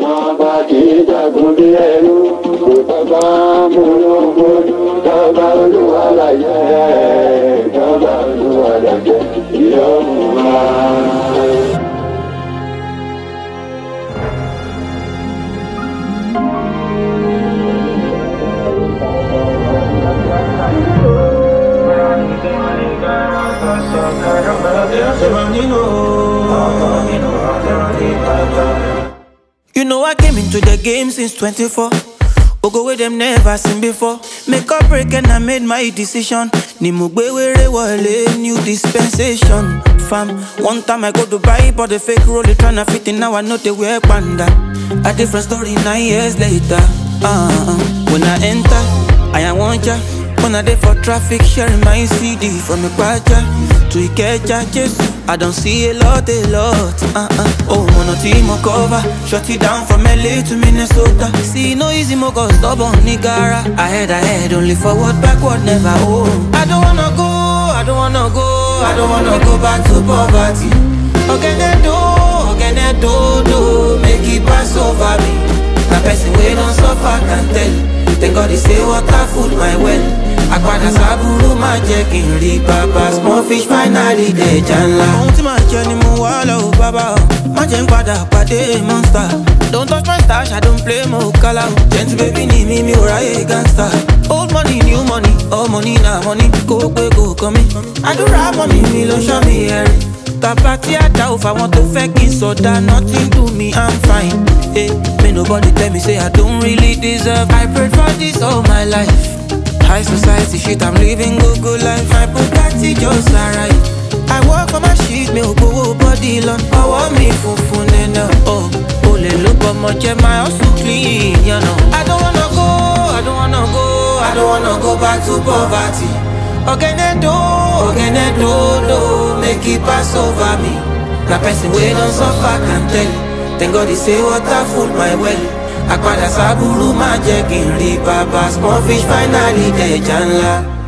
You know I came into the game since 24. Go where them never seen before. Make or break and I made my decision. Ni mugbe were wale new dispensation. Fam, one time I go to buy but the fake roll it tryna fit in. Now I know they wear panda. A different story 9 years later. When I enter, I want ya. When I dey for traffic, sharing my CD from Ipaja to Ikeja, Jesus, I don't see a lot. Oh, mono team cover, shut it down from LA to Minnesota. See, no easy mo cause stubborn nigara. Ahead, only forward, backward, never. Oh, I don't wanna go back to poverty. Again, do, make it pass over me. Na person wey don't suffer can tell. Thank God they say water full my well. Agbada saburu ma jẹ́ kí n rí bàbá. Small fish finally dẹja ńlá. Ohun tí màá jẹ ni mo wá lọ ò bàbá o. Má jẹ́ n padà pàdé monster. Don't touch my stash, I don't play mo kálá o. Gentle baby ni mi ò ráyè gangster. Old money, new money, all money na money. Kó pé kò kàn mí. Àdúrà money mi ló ṣọ́ mi ẹ̀rí. Tàbá tí a dá òfà wọn tó fẹ́ kí n sọ̀dá. Nothing do me, I'm fine. Hey, may nobody tell me say I don't really deserve. I prayed for this all my life. High society shit, I'm living good life. My Bugatti just arrived. I work for my shit, me go body long. Power me funfun nena. Oh, le look but much my house so clean, you know. I don't wanna go back to poverty. Again, do, make it pass over me. Na person wey don't suffer can tell. Thank God they say water full my well. Agbada saburu ma jẹ́ kí n rí bàbá. Small fish finally dẹja ńlá.